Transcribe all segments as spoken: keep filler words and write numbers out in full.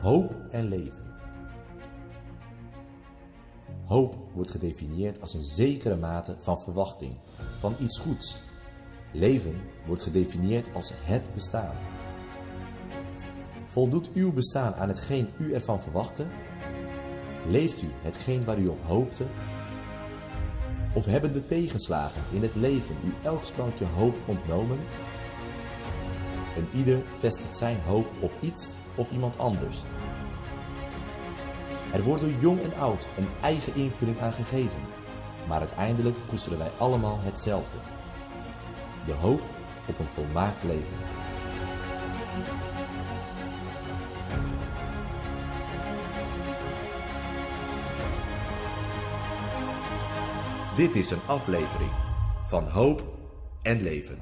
Hoop en leven. Hoop wordt gedefinieerd als een zekere mate van verwachting, van iets goeds. Leven wordt gedefinieerd als het bestaan. Voldoet uw bestaan aan hetgeen u ervan verwachtte? Leeft u hetgeen waar u op hoopte? Of hebben de tegenslagen in het leven u elk sprankje hoop ontnomen? En ieder vestigt zijn hoop op iets of iemand anders. Er wordt door jong en oud een eigen invulling aan gegeven, maar uiteindelijk koesteren wij allemaal hetzelfde: de hoop op een volmaakt leven. Dit is een aflevering van Hoop en Leven.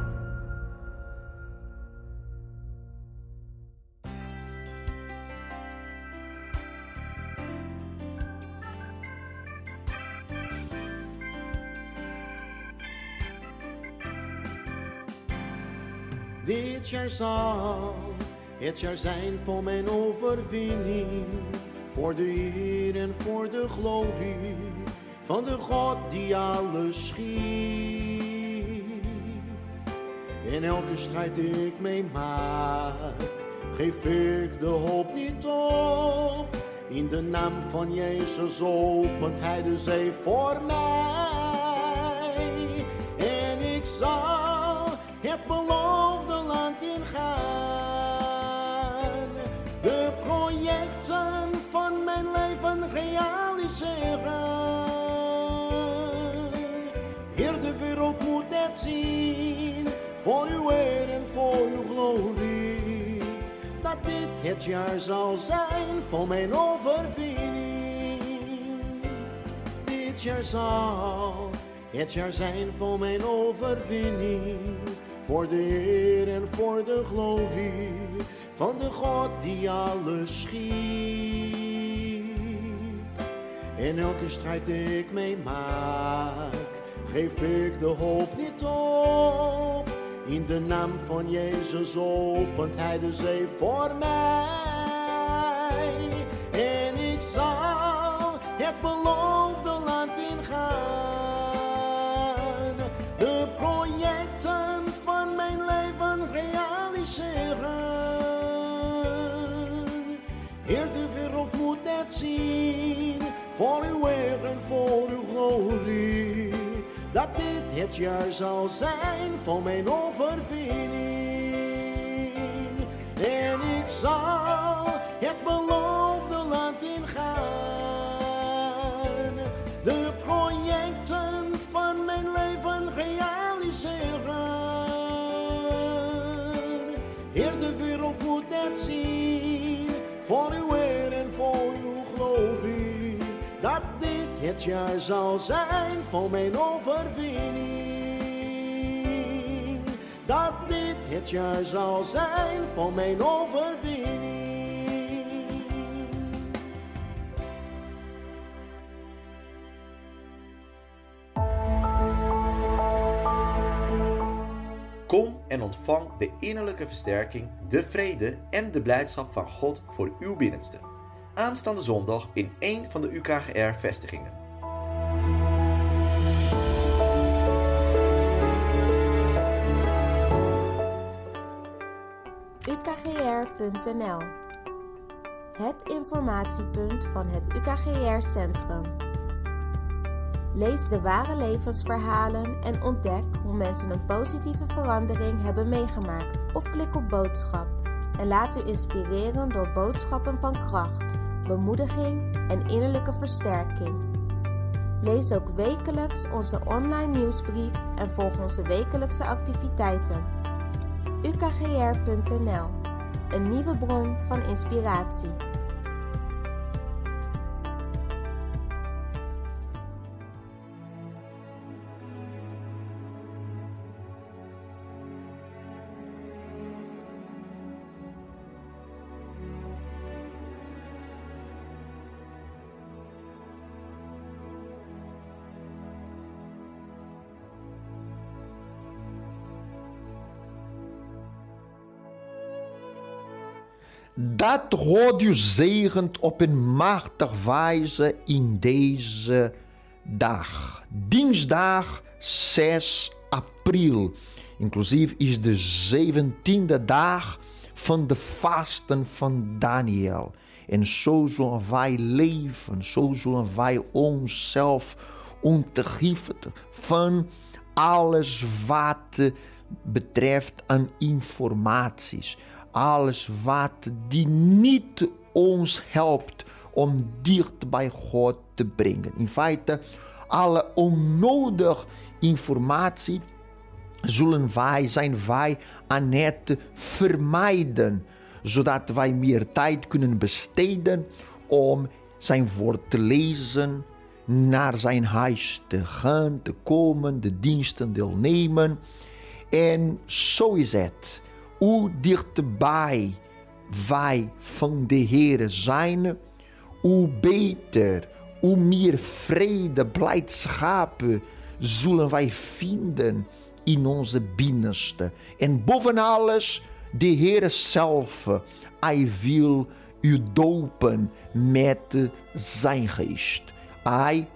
Dit jaar zal het jaar zijn voor mijn overwinning, voor de eer en voor de glorie van de God die alles schiep. In elke strijd die ik meemaak, geef ik de hoop niet op. In de naam van Jezus opent Hij de zee voor mij. En ik zal het beloofde land ingaan, de projecten van mijn leven realiseren. Heer, de wereld moet het zien, voor uw eer en voor uw glorie, dat dit het jaar zal zijn voor mijn overwinning. Dit jaar zal het jaar zijn voor mijn overwinning, voor de eer en voor de glorie van de God die alles schiep. In elke strijd die ik meemaak, geef ik de hoop niet op. In de naam van Jezus opent Hij de zee voor mij. En ik zal het beloofde land ingaan, de projecten van mijn leven realiseren. Heer, de wereld moet het zien, voor uw eer en voor uw glorie, dat dit het jaar zal zijn voor mijn overwinning. En ik zal het beloofde land ingaan, de projecten van mijn leven realiseren. Heer, de wereld moet het zien, voor uw eer en voor uw glorie, dat dit het jaar zal zijn voor mijn overwinning. Dat dit het jaar zal zijn voor mijn overwinning. Kom en ontvang de innerlijke versterking, de vrede en de blijdschap van God voor uw binnenste. Aanstaande zondag in één van de U K G R-vestigingen. U K G R punt N L, het informatiepunt van het U K G R-centrum. Lees de ware levensverhalen en ontdek hoe mensen een positieve verandering hebben meegemaakt. Of klik op boodschap en laat u inspireren door boodschappen van kracht, bemoediging en innerlijke versterking. Lees ook wekelijks onze online nieuwsbrief en volg onze wekelijkse activiteiten. U K G R punt N L, een nieuwe bron van inspiratie. dat God u zegent op een machtige wijze in deze dag. Dinsdag zes april. Inclusief is de zeventiende dag van de vasten van Daniel. En zo zullen wij leven, zo zullen wij onszelf ontgiffen van alles wat betreft aan informaties. Alles wat die niet ons helpt om dicht bij God te brengen. In feite, alle onnodige informatie zullen wij, zijn wij aan het vermijden, zodat wij meer tijd kunnen besteden om zijn woord te lezen, naar zijn huis te gaan, te komen, de diensten deelnemen. En zo is het. Hoe dichterbij wij van de Heer zijn, hoe beter, hoe meer vrede, blijdschap zullen wij vinden in onze binnenste. En boven alles, de Heer zelf, hij wil u dopen met zijn geest. Hij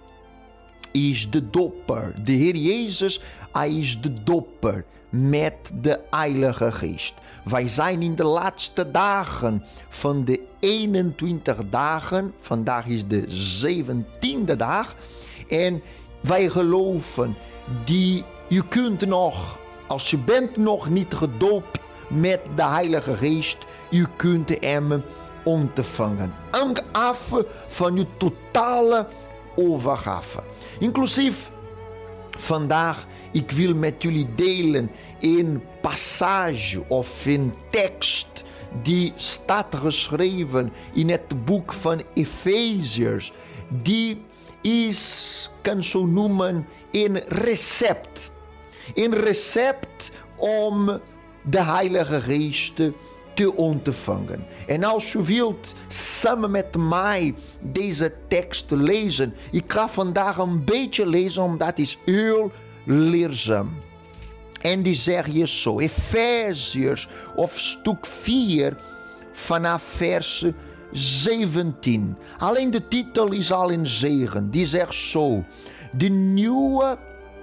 is de dopper. De Heer Jezus, hij is de dopper met de Heilige Geest. Wij zijn in de laatste dagen van de eenentwintig dagen. Vandaag is de zeventiende dag. En wij geloven, die, je kunt nog, als je bent nog niet gedoopt met de Heilige Geest, je kunt hem ontvangen. Hang af van je totale overgave. Inclusief vandaag, ik wil met jullie delen een passage of een tekst die staat geschreven in het boek van Efeziërs. Die is, kan zo noemen, een recept. Een recept om de Heilige Geest te ontvangen. En als u wilt samen met mij deze tekst lezen, ik ga vandaag een beetje lezen, omdat het is heel leerzaam. En die zegt je zo, Efeziërs of stuk vier vanaf vers zeventien. Alleen de titel is al een zegen. Die zegt zo, de nieuwe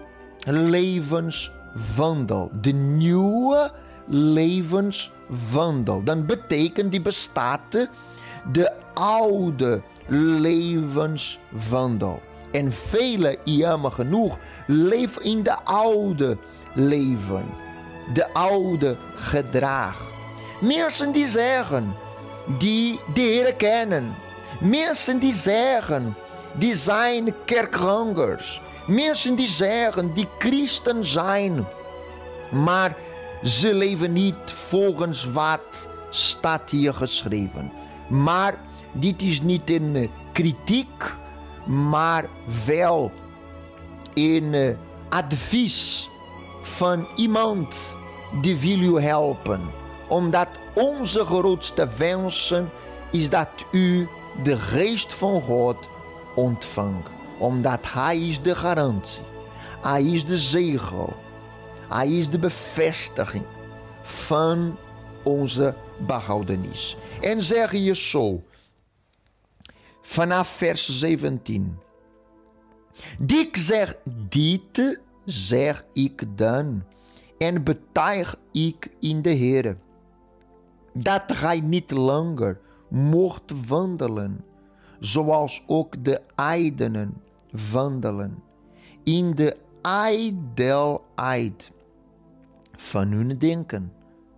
levenswandel. De nieuwe levenswandel. Dan betekent die bestaat de oude levenswandel. En velen, jammer genoeg, leven in de oude leven. De oude gedrag. Mensen die zeggen, die de Heer kennen. Mensen die zeggen, die zijn kerkgangers. Mensen die zeggen, die christen zijn. Maar ze leven niet volgens wat staat hier geschreven. Maar dit is niet een kritiek, maar wel een advies van iemand die wil u helpen. Omdat onze grootste wensen is dat u de geest van God ontvangt. Omdat hij is de garantie. Hij is de zegel. Hij is de bevestiging van onze behoudenis. En zeg je zo, vanaf vers zeventien. Dit zeg, dit zeg ik dan, en betuig ik in de Heere, dat gij niet langer mocht wandelen, zoals ook de heidenen wandelen, in de ijdelheid van hun denken,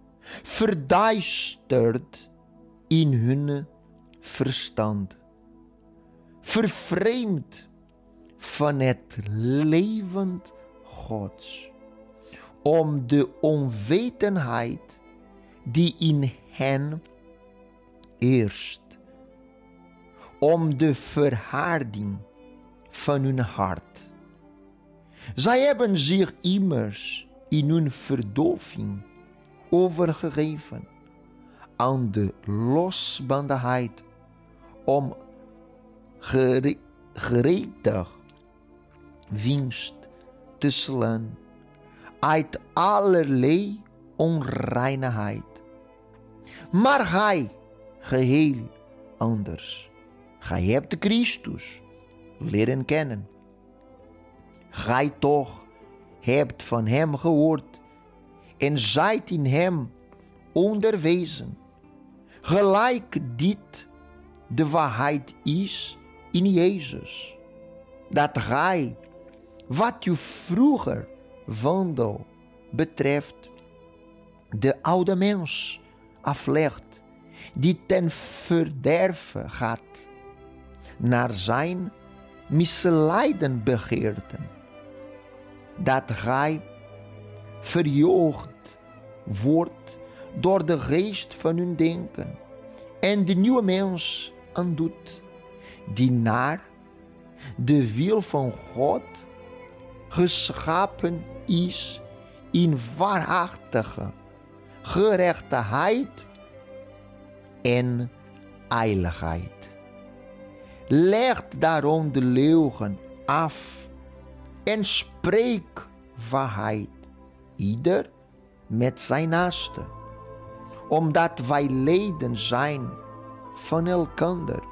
verduisterd in hun verstand, vervreemd van het levend Gods, om de onwetendheid die in hen heerst, om de verharding van hun hart. Zij hebben zich immers in hun verdoving overgegeven aan de losbandigheid om gere- gretig winst te slaan uit allerlei onreinheid. Maar hij geheel anders. Gij hebt Christus leren kennen. Gij toch hebt van hem gehoord en zijt in hem onderwezen, gelijk dit de waarheid is in Jezus, dat gij, wat u vroeger wandel betreft, de oude mens aflegt, die ten verderve gaat, naar zijn misleiden begeerten, dat gij verjoogd wordt door de geest van hun denken en de nieuwe mens aandoet, die naar de wil van God geschapen is in waarachtige gerechtigheid en heiligheid. Leg daarom de leugen af en spreek waarheid, ieder met zijn naaste, omdat wij leden zijn van elkander.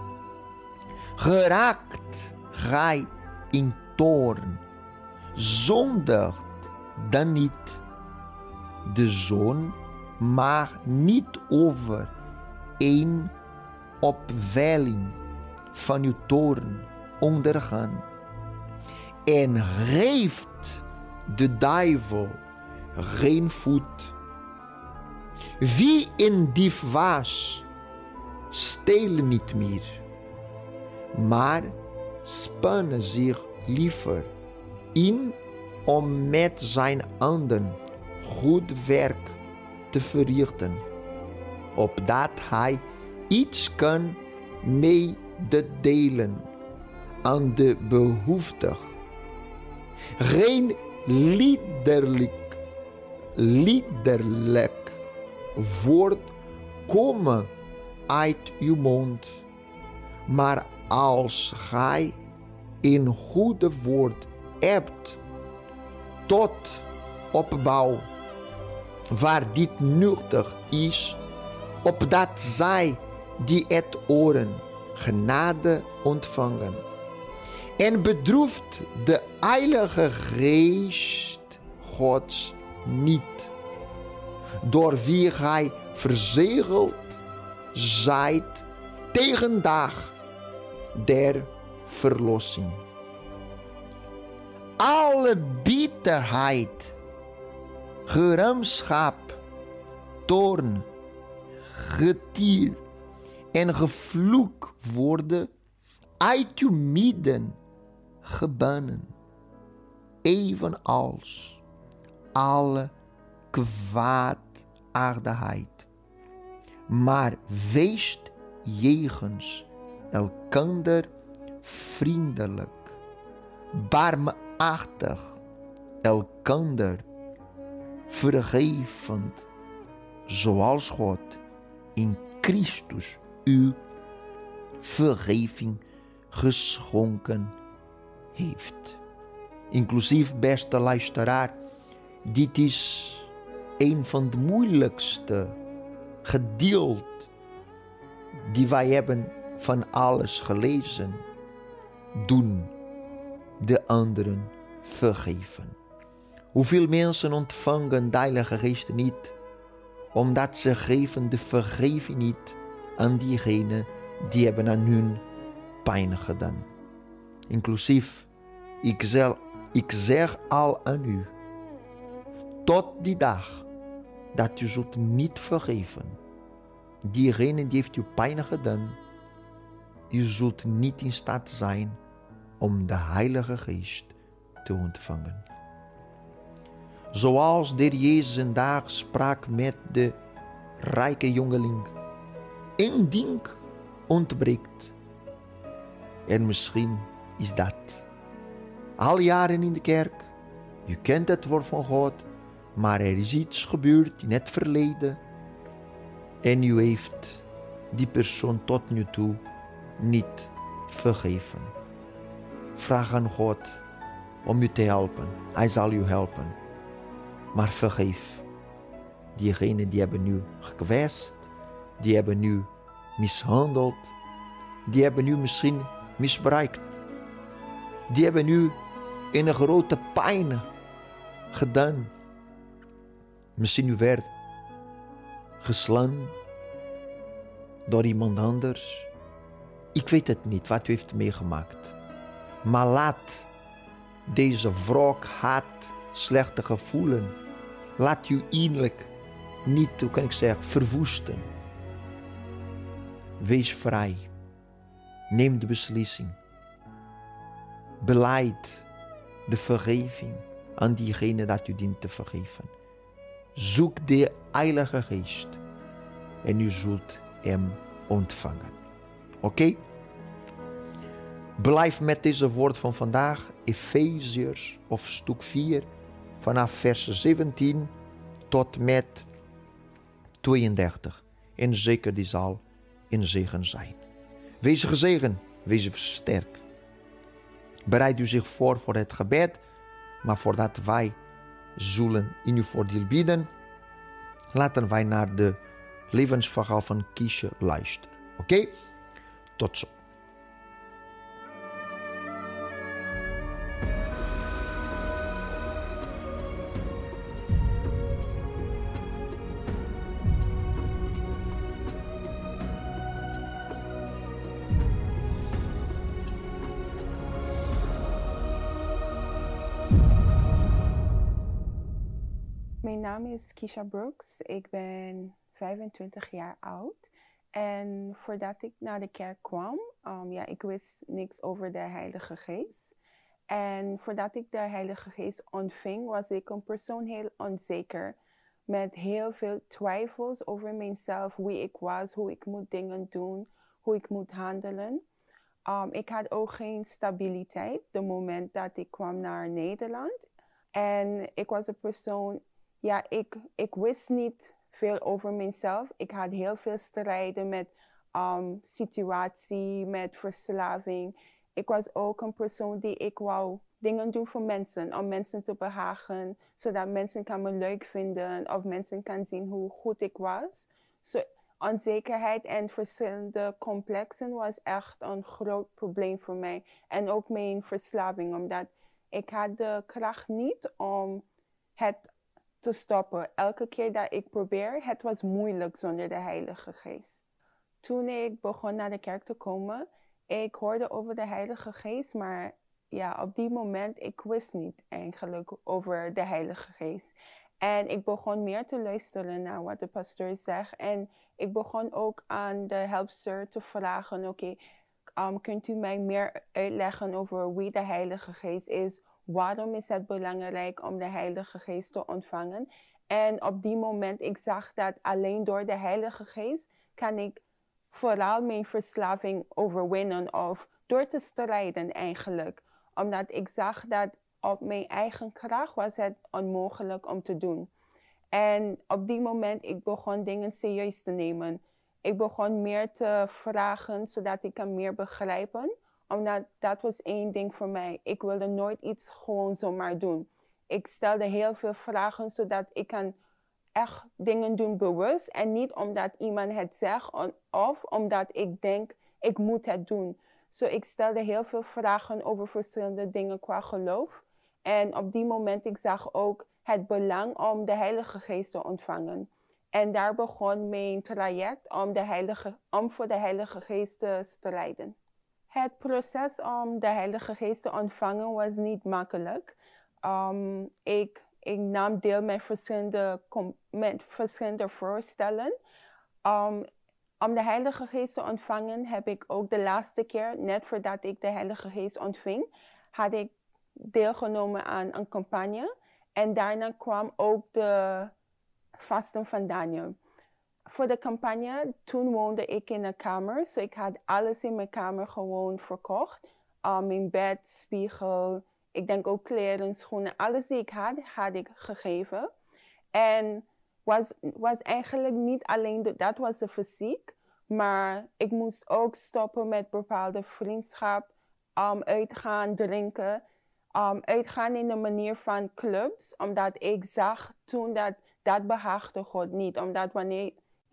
Geraakt gij in toorn, zondigt dan niet. De zon mag niet over een opwelling van uw toorn ondergaan. En geeft de duivel geen voet. Wie een dief was, stelen niet meer, maar spannen zich liever in om met zijn handen goed werk te verrichten, opdat hij iets kan mededelen aan de behoeftig. Geen liederlijk, liederlijk woord komen uit uw mond, maar als gij een goede woord hebt tot opbouw, waar dit nuttig is, opdat zij die het horen genade ontvangen. En bedroeft de Heilige Geest Gods niet, door wie gij verzegeld zijt tegen dag der verlossing. Alle bitterheid, gramschap, toorn, getier en gevloek worden uit uw midden gebannen, evenals alle kwaadaardigheid. Maar weest jegens elkander vriendelijk, barmhartig, elkander vergevend, zoals God in Christus u vergeving geschonken heeft. Inclusief, beste luisteraar, dit is een van de moeilijkste gedeelten die wij hebben van alles gelezen. Doen de anderen vergeven. Hoeveel mensen ontvangen de Heilige Geest niet, omdat ze geven de vergeving niet aan diegenen die hebben aan hun pijn gedaan. Inclusief, ik, zal, ik zeg al aan u, tot die dag dat u zult niet vergeven, diegene die heeft u pijn gedaan, u zult niet in staat zijn om de Heilige Geest te ontvangen. Zoals de Heer Jezus een dag sprak met de rijke jongeling, één ding ontbreekt. En misschien is dat al jaren in de kerk, u kent het woord van God, maar er is iets gebeurd in het verleden en u heeft die persoon tot nu toe niet vergeven. Vraag aan God om u te helpen. Hij zal u helpen. Maar vergeef diegenen die hebben u gekwetst, die hebben u mishandeld. Die hebben u misschien misbruikt. Die hebben u in een grote pijn gedaan. Misschien u werd geslaan door iemand anders. Ik weet het niet wat u heeft meegemaakt. Maar laat deze wrok, haat, slechte gevoelens, laat u innerlijk niet, hoe kan ik zeggen, verwoesten. Wees vrij. Neem de beslissing. Beleid de vergeving aan diegene dat u dient te vergeven. Zoek de Heilige Geest en u zult hem ontvangen. Oké? Okay? Blijf met deze woord van vandaag, Efeziërs of stuk vier, vanaf vers zeventien tot met tweeëndertig. En zeker die zal een zegen zijn. Wees gezegend, wees versterkt. Bereid u zich voor voor het gebed, maar voordat wij zullen in uw voordeel bidden, laten wij naar de levensverhaal van Kiesje luisteren. Oké? Okay? Tot zo. Mijn naam is Keisha Brooks. Ik ben vijfentwintig jaar oud. En voordat ik naar de kerk kwam, um, ja, ik wist niks over de Heilige Geest. En voordat ik de Heilige Geest ontving, was ik een persoon heel onzeker. Met heel veel twijfels over mezelf, wie ik was, hoe ik moet dingen doen, hoe ik moet handelen. Um, ik had ook geen stabiliteit de moment dat ik kwam naar Nederland. En ik was een persoon, ja, ik, ik wist niet veel over mezelf. Ik had heel veel strijden met um, situatie, met verslaving. Ik was ook een persoon die ik wou dingen doen voor mensen, om mensen te behagen, zodat mensen kan me leuk vinden of mensen kan zien hoe goed ik was. So, onzekerheid en verschillende complexen was echt een groot probleem voor mij. En ook mijn verslaving, omdat ik had de kracht niet om het te stoppen. Elke keer dat ik probeer, het was moeilijk zonder de Heilige Geest. Toen ik begon naar de kerk te komen, ik hoorde over de Heilige Geest, maar ja, op die moment, ik wist niet eigenlijk over de Heilige Geest. En ik begon meer te luisteren naar wat de pastoor zegt. En ik begon ook aan de helpster te vragen, oké, okay, um, kunt u mij meer uitleggen over wie de Heilige Geest is? Waarom is het belangrijk om de Heilige Geest te ontvangen? En op die moment, ik zag dat alleen door de Heilige Geest kan ik vooral mijn verslaving overwinnen of door te strijden eigenlijk. Omdat ik zag dat op mijn eigen kracht was het onmogelijk om te doen. En op die moment, ik begon dingen serieus te nemen. Ik begon meer te vragen, zodat ik kan meer begrijpen. Omdat dat was één ding voor mij. Ik wilde nooit iets gewoon zomaar doen. Ik stelde heel veel vragen, zodat ik kan echt dingen doen bewust. En niet omdat iemand het zegt of omdat ik denk, ik moet het doen. So, ik stelde heel veel vragen over verschillende dingen qua geloof. En op die moment, ik zag ook het belang om de Heilige Geest te ontvangen. En daar begon mijn traject om, de Heilige, om voor de Heilige Geest te strijden. Het proces om de Heilige Geest te ontvangen was niet makkelijk. Um, ik, ik nam deel met verschillende, met verschillende voorstellen. Um, om de Heilige Geest te ontvangen heb ik ook de laatste keer, net voordat ik de Heilige Geest ontving, had ik deelgenomen aan een campagne. En daarna kwam ook de vasten van Daniel. Voor de campagne, toen woonde ik in een kamer. Dus ik had alles in mijn kamer gewoon verkocht. Um, mijn bed, spiegel, ik denk ook kleren, schoenen. Alles die ik had, had ik gegeven. En was, was eigenlijk niet alleen, de, dat was de fysiek. Maar ik moest ook stoppen met bepaalde vriendschap. Um, uitgaan, drinken. Um, uitgaan in de manier van clubs. Omdat ik zag toen dat dat behaagde God niet. Omdat wanneer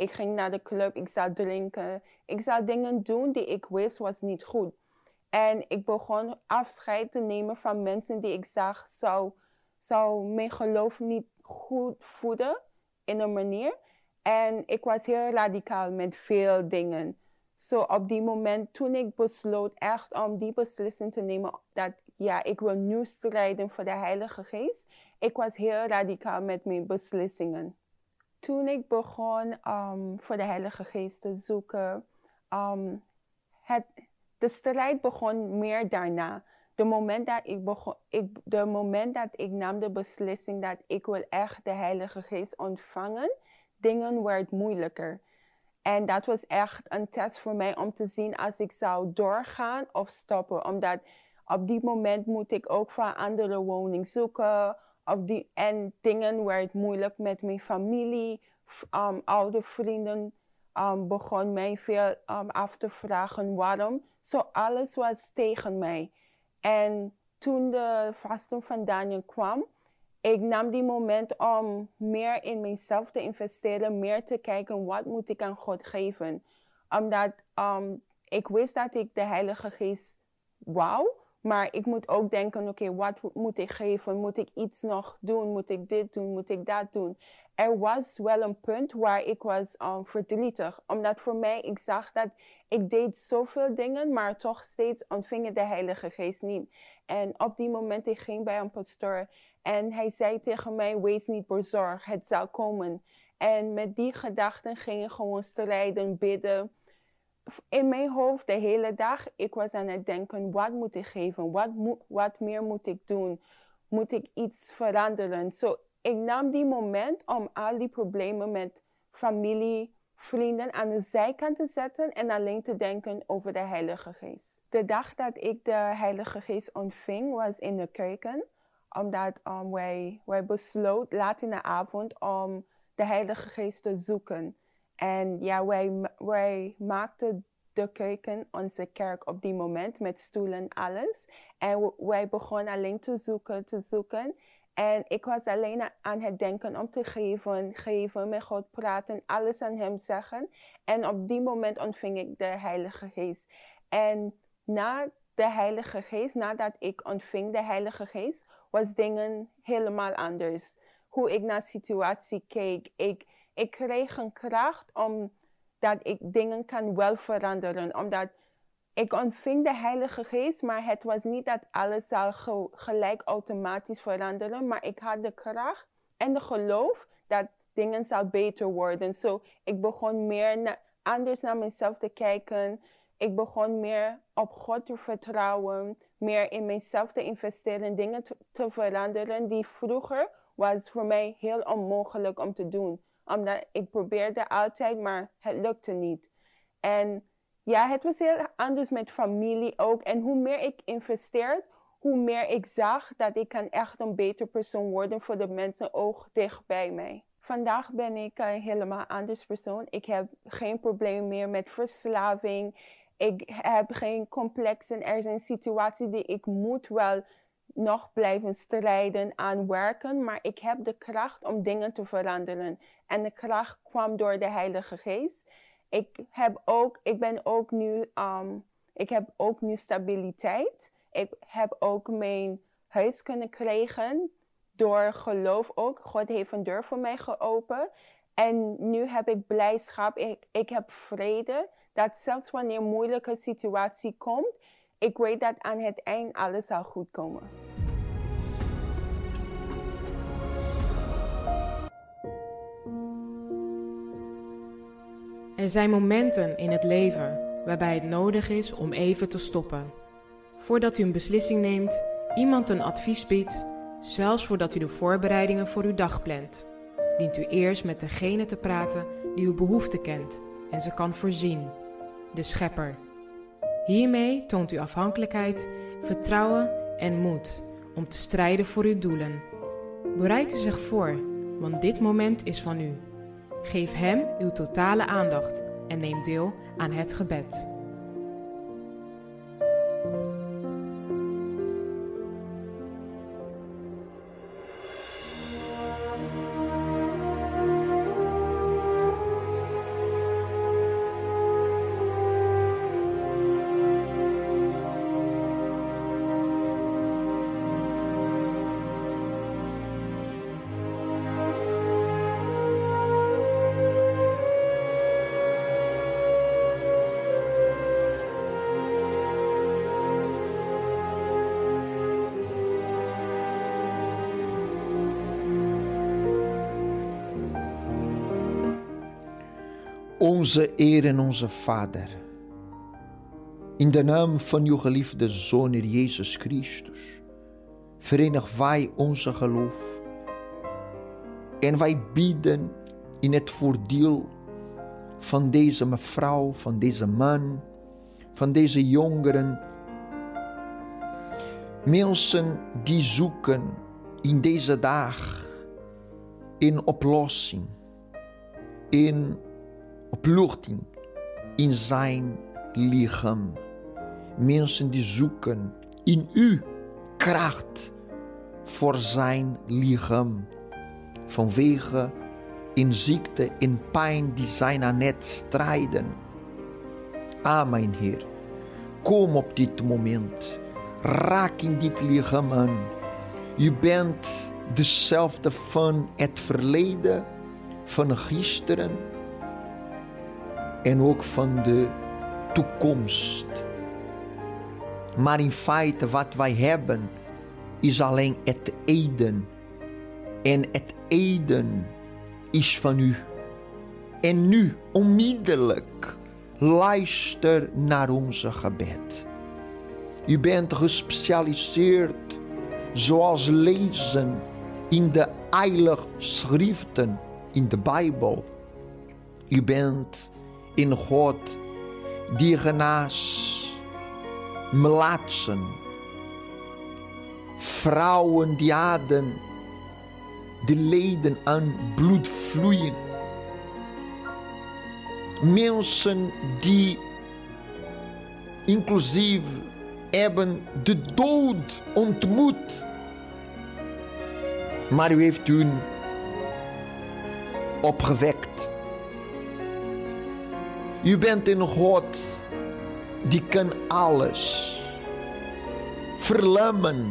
Ik ging naar de club, ik zou drinken. Ik zou dingen doen die ik wist was niet goed. En ik begon afscheid te nemen van mensen die ik zag zou, zou mijn geloof niet goed voeden in een manier. En ik was heel radicaal met veel dingen. Zo so op die moment, toen ik besloot echt om die beslissing te nemen, dat ja, ik wil nu strijden voor de Heilige Geest. Ik was heel radicaal met mijn beslissingen. Toen ik begon um, voor de Heilige Geest te zoeken, um, het, de strijd begon meer daarna. De moment dat ik begon, ik, de moment dat ik nam de beslissing dat ik wil echt de Heilige Geest ontvangen, dingen werden moeilijker. En dat was echt een test voor mij om te zien als ik zou doorgaan of stoppen. Omdat op die moment moet ik ook voor een andere woning zoeken. Op die, en dingen werden moeilijk met mijn familie. Um, oude vrienden um, begonnen mij veel um, af te vragen waarom. Zo so alles was tegen mij. En toen de vasten van Daniel kwam, ik nam die moment om meer in mezelf te investeren, meer te kijken wat moet ik aan God geven. Omdat um, ik wist dat ik de Heilige Geest wou, maar ik moet ook denken, oké, okay, wat moet ik geven? Moet ik iets nog doen? Moet ik dit doen? Moet ik dat doen? Er was wel een punt waar ik was um, verdrietig. Omdat voor mij, ik zag dat ik deed zoveel dingen, maar toch steeds ontving ik de Heilige Geest niet. En op die moment, ik ging bij een pastoor en hij zei tegen mij, wees niet bezorgd, het zal komen. En met die gedachten ging ik gewoon strijden, bidden. In mijn hoofd de hele dag, ik was aan het denken, wat moet ik geven? Wat, mo- wat meer moet ik doen? Moet ik iets veranderen? So, ik nam die moment om al die problemen met familie, vrienden aan de zijkant te zetten en alleen te denken over de Heilige Geest. De dag dat ik de Heilige Geest ontving was in de keuken. Omdat um, wij, wij besloten laat in de avond om de Heilige Geest te zoeken. En ja, wij, wij maakten de keuken onze kerk op die moment met stoelen en alles. En wij begonnen alleen te zoeken, te zoeken. En ik was alleen aan het denken om te geven, geven, met God praten, alles aan hem zeggen. En op die moment ontving ik de Heilige Geest. En na de Heilige Geest, nadat ik ontving de Heilige Geest, was dingen helemaal anders. Hoe ik naar de situatie keek. Ik, ik kreeg een kracht omdat ik dingen kan wel veranderen. Omdat ik ontving de Heilige Geest, maar het was niet dat alles zal ge, gelijk automatisch veranderen. Maar ik had de kracht en de geloof dat dingen zal beter worden. Zo, so, ik begon meer na, anders naar mezelf te kijken. Ik begon meer op God te vertrouwen. Meer in mezelf te investeren, dingen te, te veranderen die vroeger was voor mij heel onmogelijk om te doen. Omdat ik probeerde altijd, maar het lukte niet. En ja, het was heel anders met familie ook. En hoe meer ik investeerde, hoe meer ik zag dat ik kan echt een beter persoon worden voor de mensen ook dicht bij mij. Vandaag ben ik een helemaal anders persoon. Ik heb geen probleem meer met verslaving. Ik heb geen complexen. Er zijn situaties die ik moet wel nog blijven strijden aan werken. Maar ik heb de kracht om dingen te veranderen. En de kracht kwam door de Heilige Geest. Ik heb ook, ik ben ook nu, um, ik heb ook nu stabiliteit. Ik heb ook mijn huis kunnen krijgen door geloof ook. God heeft een deur voor mij geopend. En nu heb ik blijdschap. Ik, ik heb vrede. Dat zelfs wanneer een moeilijke situatie komt, ik weet dat aan het eind alles zal goed komen. Er zijn momenten in het leven waarbij het nodig is om even te stoppen. Voordat u een beslissing neemt, iemand een advies biedt, zelfs voordat u de voorbereidingen voor uw dag plant, dient u eerst met degene te praten die uw behoefte kent en ze kan voorzien, de Schepper. Hiermee toont u afhankelijkheid, vertrouwen en moed om te strijden voor uw doelen. Bereid u zich voor, want dit moment is van u. Geef hem uw totale aandacht en neem deel aan het gebed. Onze Heer en onze Vader, in de naam van uw geliefde Zoon, Heer Jezus Christus, verenig wij onze geloof en wij bidden in het voordeel van deze mevrouw, van deze man, van deze jongeren, mensen die zoeken in deze dag in oplossing, in opluchting in zijn lichaam. Mensen die zoeken in uw kracht voor zijn lichaam. Vanwege in ziekte, in pijn die zijn aan het strijden. Ah, mijn Heer, kom op dit moment. Raak in dit lichaam aan. U bent dezelfde van het verleden, van gisteren en ook van de toekomst. Maar in feite wat wij hebben is alleen het eden. En het eden is van u. En nu onmiddellijk luister naar onze gebed. U bent gespecialiseerd zoals lezen in de heilige schriften, in de Bijbel. U bent in God die genaast melaatsen, vrouwen die hadden de leden aan bloed vloeien, mensen die inclusief hebben de dood ontmoet, maar u heeft hun opgewekt. U bent een God die kan alles. Verlammen,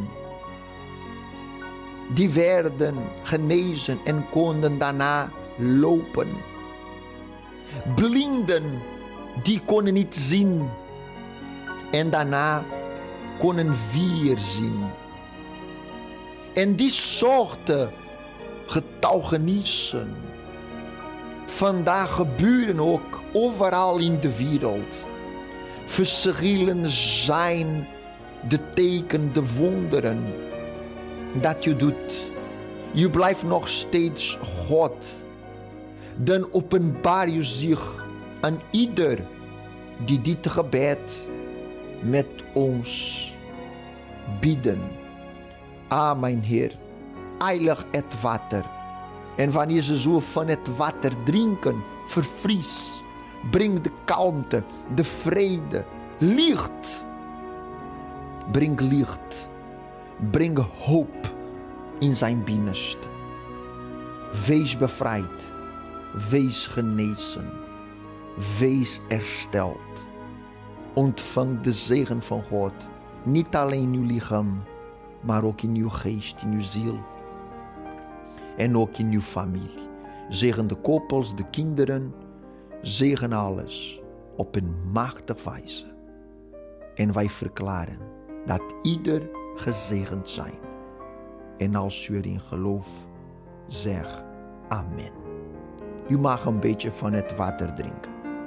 die werden genezen en konden daarna lopen. Blinden, die konden niet zien en daarna konden weer zien. En die soorten getuigenissen vandaag gebeuren ook overal in de wereld. Verschillen zijn de tekenen, de wonderen dat je doet. Je blijft nog steeds God. Dan openbaar je zich aan ieder die dit gebed met ons bidden. Ah, mijn Heer, heilig het water. En wanneer ze zo van het water drinken, vervries. Breng de kalmte, de vrede, licht. Breng licht. Breng hoop in zijn binnenste. Wees bevrijd. Wees genezen. Wees hersteld. Ontvang de zegen van God. Niet alleen in uw lichaam, maar ook in uw geest, in uw ziel. En ook in uw familie. Zegen de koppels, de kinderen. Zegen alles op een machtige wijze. En wij verklaren dat ieder gezegend zijn. En als u erin gelooft, zeg amen. U mag een beetje van het water drinken.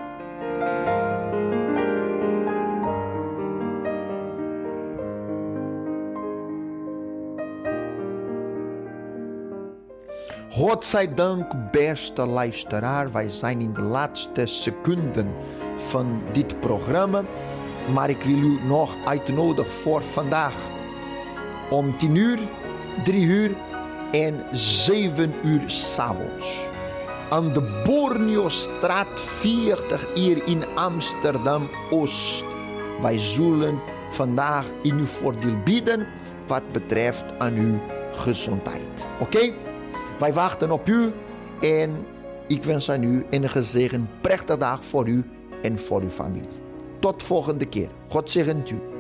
God zij dank, beste luisteraar. Wij zijn in de laatste seconden van dit programma. Maar ik wil u nog uitnodigen voor vandaag. Om tien uur, drie uur en zeven uur 's avonds. Aan de Borneostraat veertig hier in Amsterdam-Oost. Wij zullen vandaag in uw voordeel bidden wat betreft aan uw gezondheid. Oké? Okay? Wij wachten op u en ik wens aan u een gezegend prachtige dag voor u en voor uw familie. Tot volgende keer. God zegent u.